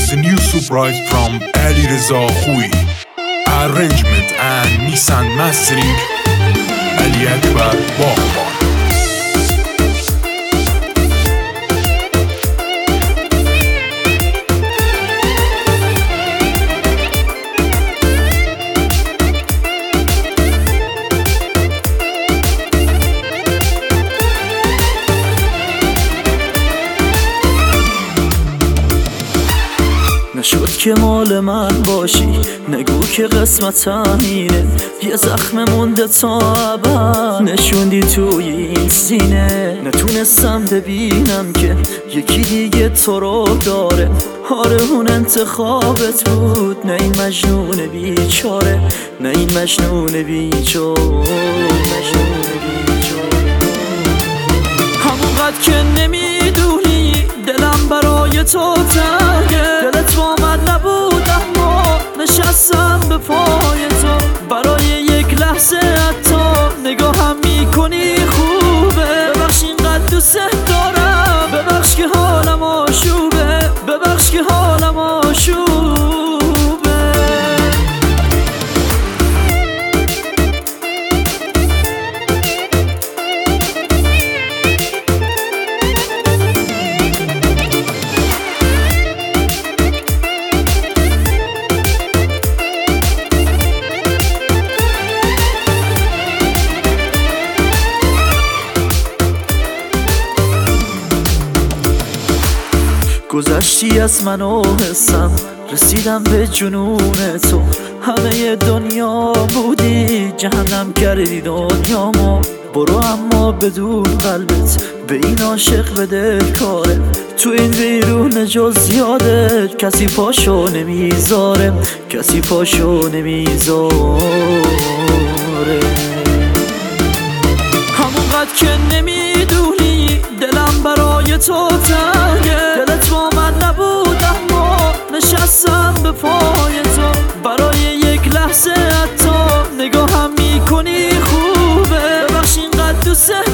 is a new surprise from Ali Reza Khoui. Arrangement and Nissan mastering Ali Akbar Baghban. نشد که مال من باشی، نگو که قسمتم اینه، یه زخم مونده تا ابد نشوندی توی این سینه. نتونستم ببینم که یکی دیگه تو رو داره، آره اون انتخابت بود، نه این مجنون بیچاره، نه این مجنون بیچاره. همونقدر که نمیدونی دلم برای تو تنگه، دلت با من نبود اما نشستم به پای تو، برای یک لحظه حتی نگاهم میکنی خوبه. ببخش اینقدر دوست دارم، ببخش که حالم آشوبه، ببخش که حالم آشوبه. گذشتی از من و حسم، رسیدم به جنون تو، همه دنیا بودی جهنم کردی دنیامو. برو اما بدون قلبت به این عاشق بده کاره، تو این ویرون جز یادت کسی پاشو نمیذاره، کسی پاشو نمیذاره. همونقدر که نمیدونی دلم برای تو تنگه، دلت با من نبود اما نشستم به پای تو، برای یک لحظه حتی نگاهم میکنی خوبه. ببخش اینقدر دوست